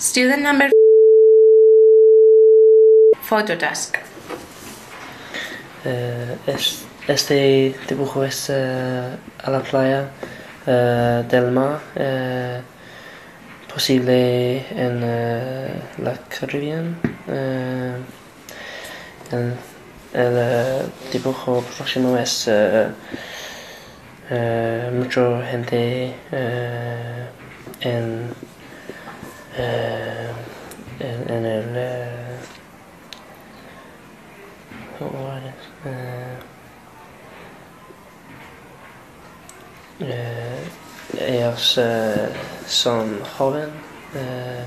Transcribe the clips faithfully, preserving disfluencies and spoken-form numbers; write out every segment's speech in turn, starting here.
Student number Phototask. Eh, es, este dibujo es eh, a la playa eh, del mar, eh, posible en eh, la Caribbean. Eh, el el eh, dibujo próximo es eh, eh, mucha gente eh, en, eh, en, en el eh, ¿cómo es? Eh, eh, ellos eh, son jóvenes. Eh,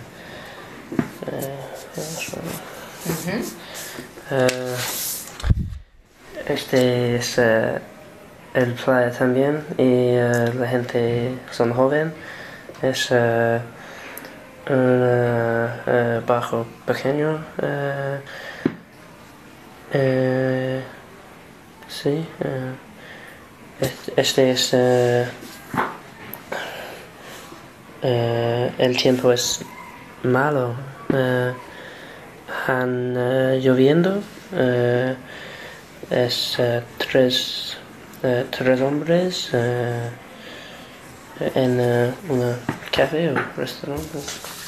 eh, Uh-huh. eh, este es eh, el playa también y eh, la gente son joven. Es eh, un eh, barco pequeño. Eh, eh, sí. Eh, este es eh, eh, el tiempo es malo. Eh, han eh, lloviendo. Eh, es eh, tres eh, tres hombres eh, en eh, un café o restaurante.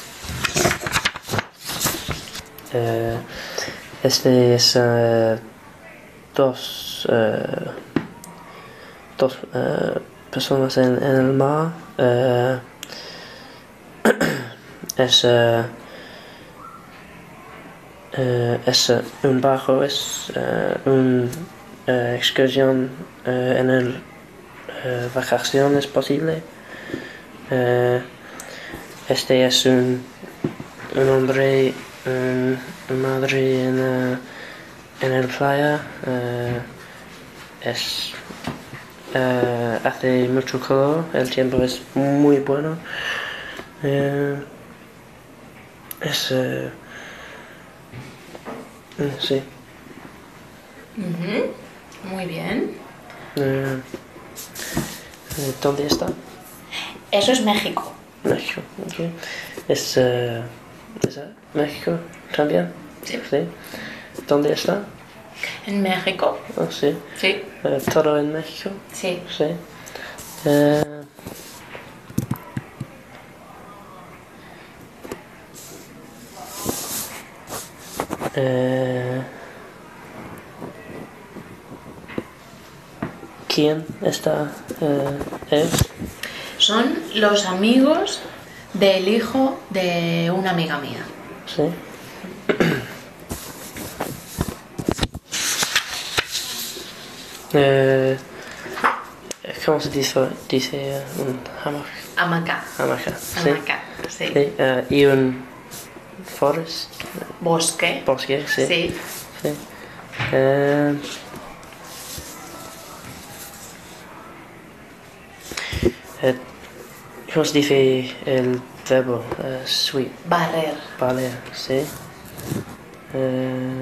Eh, este es eh, dos eh, dos eh, personas en, en el mar. Eh, es eh, eh, es eh, un barco, es eh, una eh, excursión eh, en el eh, vacaciones posible. Eh, este es un, un hombre, un, una madre en, uh, en el playa. Eh, es eh, hace mucho calor, el tiempo es muy bueno. Eh, es eh, sí. Uh-huh. Muy bien. Eh, ¿Dónde está? Eso es México. México, ok. ¿Es, eh, ¿es México también? Sí. Sí. ¿Dónde está? En México. Oh, sí. Sí. Eh, ¿Todo en México? Sí. Sí. Eh, eh, ¿Quién está? Eh, él. Son los amigos del hijo de una amiga mía. Sí. eh, ¿Cómo se dice, dice un hamaca? Hamaca. Hamaca, sí. Hamaca, sí. Sí, eh, y un forest. Bosque. Bosque, sí. Sí. Sí. Eh, eh, ¿Cómo se dice el verbo? Uh, sweep. Barrer. Vale, sí. Eh,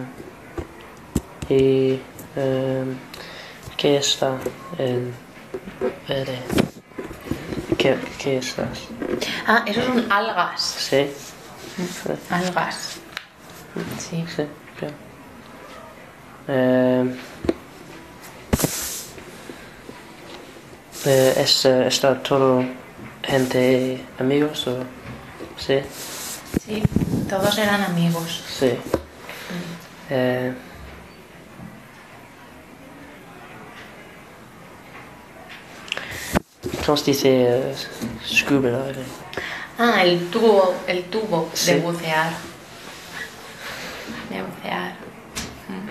y eh, ¿qué está el verde? ¿Qué, qué estás? Ah, esos son algas. Sí. Algas. Sí. Sí, bien. Eh, eh, es, eh, ¿Está todo gente amigos o...? Sí. Sí, todos eran amigos. Sí. Eh, ¿Cómo se dice eh, scuba diving? Ah, el tubo, el tubo Sí. de bucear. De bucear. Mm.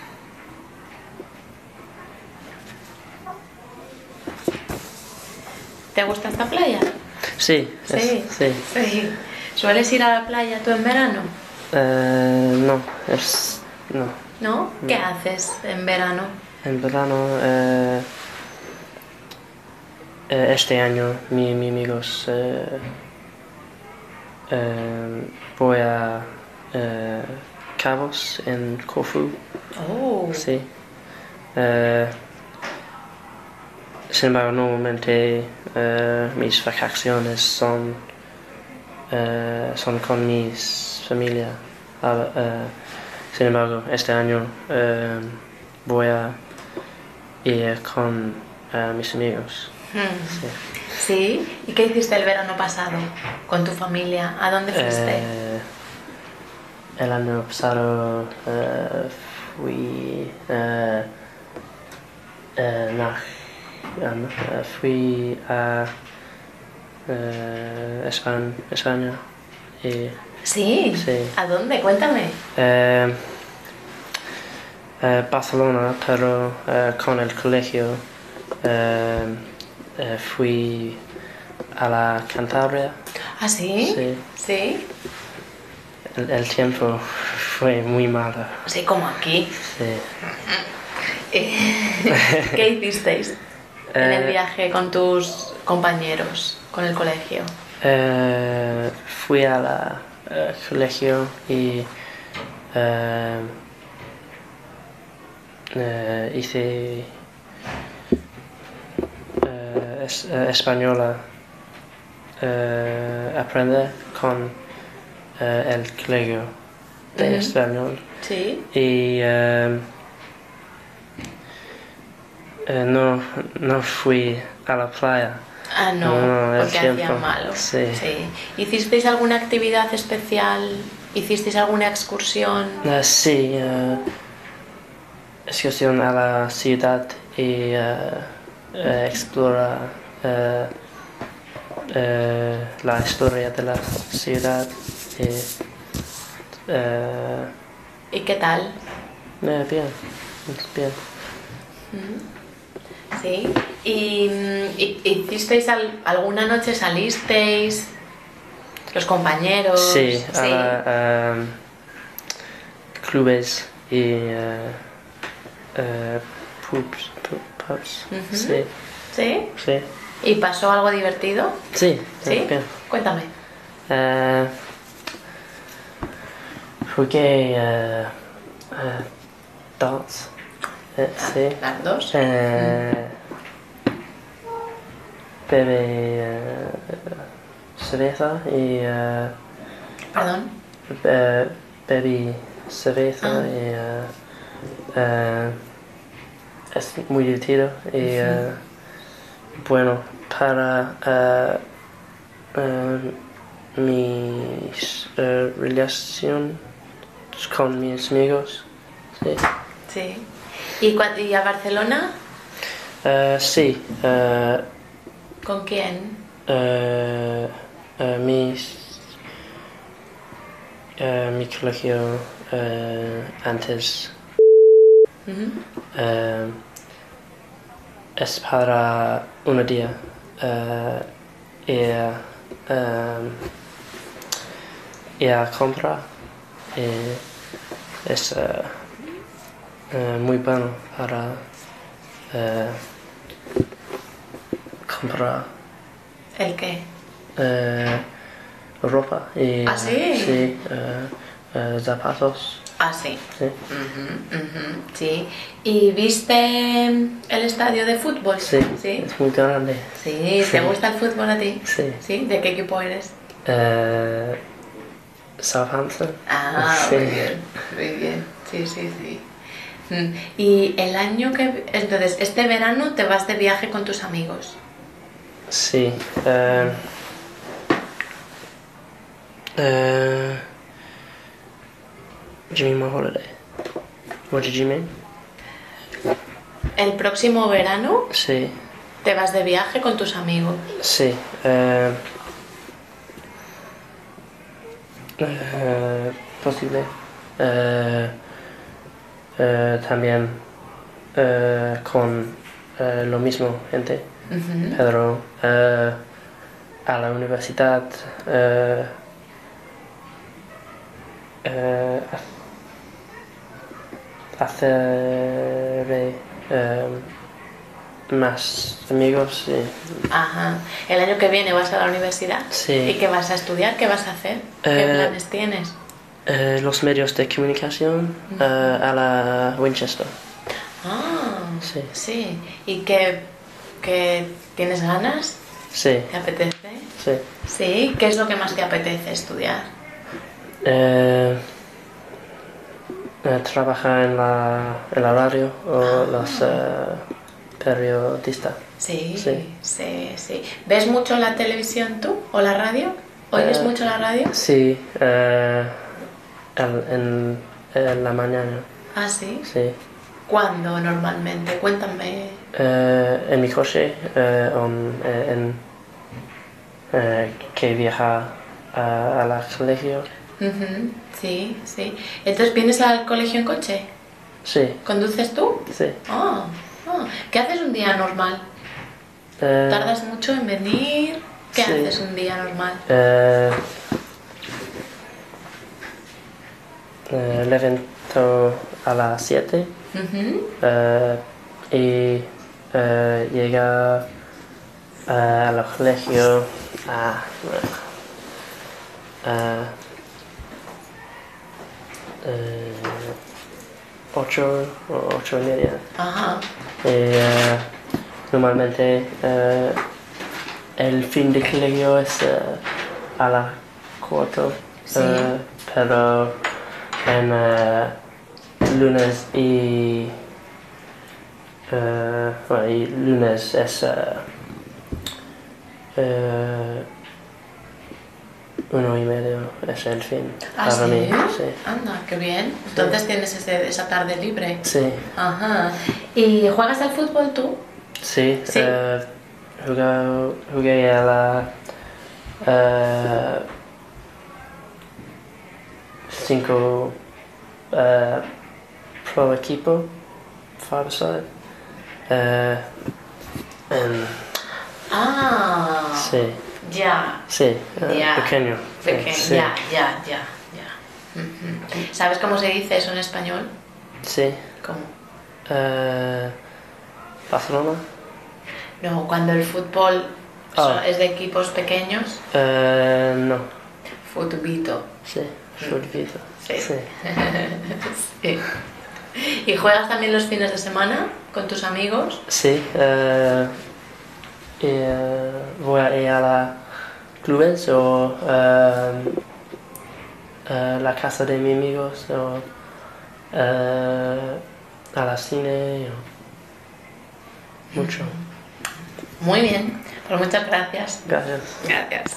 ¿Te gusta esta playa? Sí. es- Sí. sí. Sí. ¿Sueles ir a la playa tú en verano? Eh, no, es... No. ¿No? ¿Qué haces en verano? En verano, eh, eh, este año, mi, mi amigos, eh, eh, voy a eh, Cabos en Corfú. Oh. Sí. Eh, sin embargo, normalmente eh, mis vacaciones son eh, son con mis familia. Ah, eh, sin embargo, este año eh, voy a ir con eh, mis amigos. Hmm. Sí. ¿Sí? ¿Y qué hiciste el verano pasado con tu familia? ¿A dónde fuiste? Eh, el año pasado eh, fui eh, eh, nach, um, eh, fui a eh, España, España y ¿Sí? sí. ¿A dónde? Cuéntame. eh, eh, Barcelona, pero eh, con el colegio eh, eh, fui a la Cantabria. ¿Ah, sí? Sí. ¿Sí? El, el tiempo fue muy malo. Sí, como aquí. Sí. Eh, ¿Qué hicisteis en el Eh, viaje con tus compañeros, con el colegio? eh, fui a la eh, colegio y eh, eh, hice eh, es, eh, española eh, aprender con eh, el colegio de Ujú. español Sí. y eh, eh, no, no fui a la playa. Ah, no, No, el porque hacía tiempo. malo. Sí. ¿Hicisteis alguna actividad especial? ¿Hicisteis alguna excursión? Eh, sí, eh, excursión a la ciudad y eh, eh, explora eh, eh, la historia de la ciudad. Y, eh, ¿Y qué tal? eh, bien, bien. Sí. ¿Y, mm, y- hicisteis al- alguna noche salisteis? ¿Los compañeros? Sí, a la, um, clubes y eh, eh, pubs, pu- pubs. Ujú. Sí, ¿Sí? sí. ¿Y pasó algo divertido? Sí, ¿Sí? bien. Cuéntame. Eh, jugué eh, eh, darts. Eh, sí. Las dos. Eh, bebé eh, cerveza y eh, Perdón. be- bebí cerveza Ah. y eh, eh, es muy divertido y eh, bueno para eh, eh, mis eh, relación con mis amigos. Sí, Sí. ¿Y, cua- y a Barcelona? Eh, sí eh, ¿Con quién? eh, eh, mis eh, mi colegio eh, antes Ujú. eh, es para un día eh, ir, eh, ir a comprar y es eh, eh, muy bueno para eh, comprar ¿El qué? eh, ropa y ¿Ah, sí? sí, eh, eh, zapatos. Ah, sí. Sí. Ujú, ujú, sí. ¿Y viste el estadio de fútbol? Sí, ¿Sí? es muy grande. Sí, ¿te Sí. gusta el fútbol a ti? Sí. ¿Sí? ¿De qué equipo eres? Eh, Southampton. Ah, Sí. muy bien, muy bien. Sí, sí, sí. Mm, Y el año que... Entonces, este verano te vas de viaje con tus amigos. Sí. eh, eh, do you mean my holiday? What did you mean? El próximo verano Sí, te vas de viaje con tus amigos. sí. eh, eh, posible. Eh, eh, también eh, con eh, lo mismo gente, Ujú. pero eh, a la universidad eh, eh, hacer eh, más amigos. Sí. Ajá. El año que viene vas a la universidad. Sí. ¿Y qué vas a estudiar? ¿Qué vas a hacer? ¿Qué Eh, planes tienes? Eh, los medios de comunicación eh, a la Winchester. Ah, Sí. sí. ¿Y qué, qué tienes ganas? Sí, ¿Te apetece? sí. Sí. ¿Qué es lo que más te apetece estudiar? Eh, eh, trabajar en la, en la radio o Ah. los eh, periodistas. Sí, Sí. sí, sí. ¿Ves mucho la televisión tú o la radio? ¿Oyes Eh, mucho la radio? Sí, eh, el- en, en la mañana, Ah, sí. sí. ¿Cuándo normalmente? Cuéntame. Eh, en mi coche, eh, on- eh, en, eh, que viaja a, a la colegio, Ujú, sí, sí. Entonces, ¿vienes al colegio en coche? sí, ¿Conduces tú? sí. Ah, ah. ¿Qué haces un día normal? Eh, ¿Tardas mucho en venir? ¿Qué sí. haces un día normal? eh, eh, levanto a las siete Ujú, eh, y eh, llega eh, al colegio a, a eh, ocho o ocho y media. ajá. Y, eh, normalmente eh, el fin de colegio es eh, a las cuatro, Sí. eh, pero en eh, lunes y, eh, bueno, y lunes es eh, eh, uno y medio es el fin ¿Ah, para sí? mí. Sí. Anda, qué bien. Entonces tienes ese- esa tarde libre. Sí, Ajá. ¿Y juegas al fútbol tú? sí. Sí. eh, jugué, jugué a la eh, cinco eh, pro equipo, five side. Eh, en- Ah, sí, ya. sí, eh, Ya. pequeño. sí, Pequeño. sí, Ya, ya, ya, ya. Ujú. ¿Sabes cómo se dice eso en español? sí. ¿Cómo? Eh, Barcelona. No, cuando el fútbol Ah. so- es de equipos pequeños, Eh, no, futbito. sí, Fulvito. Sí. Sí. Sí. ¿Y juegas también los fines de semana con tus amigos? Sí, eh, y, eh, voy a ir a la clubes o eh, a la casa de mis amigos o eh, a la cine o mucho. Muy bien, pues muchas gracias. Gracias. Gracias.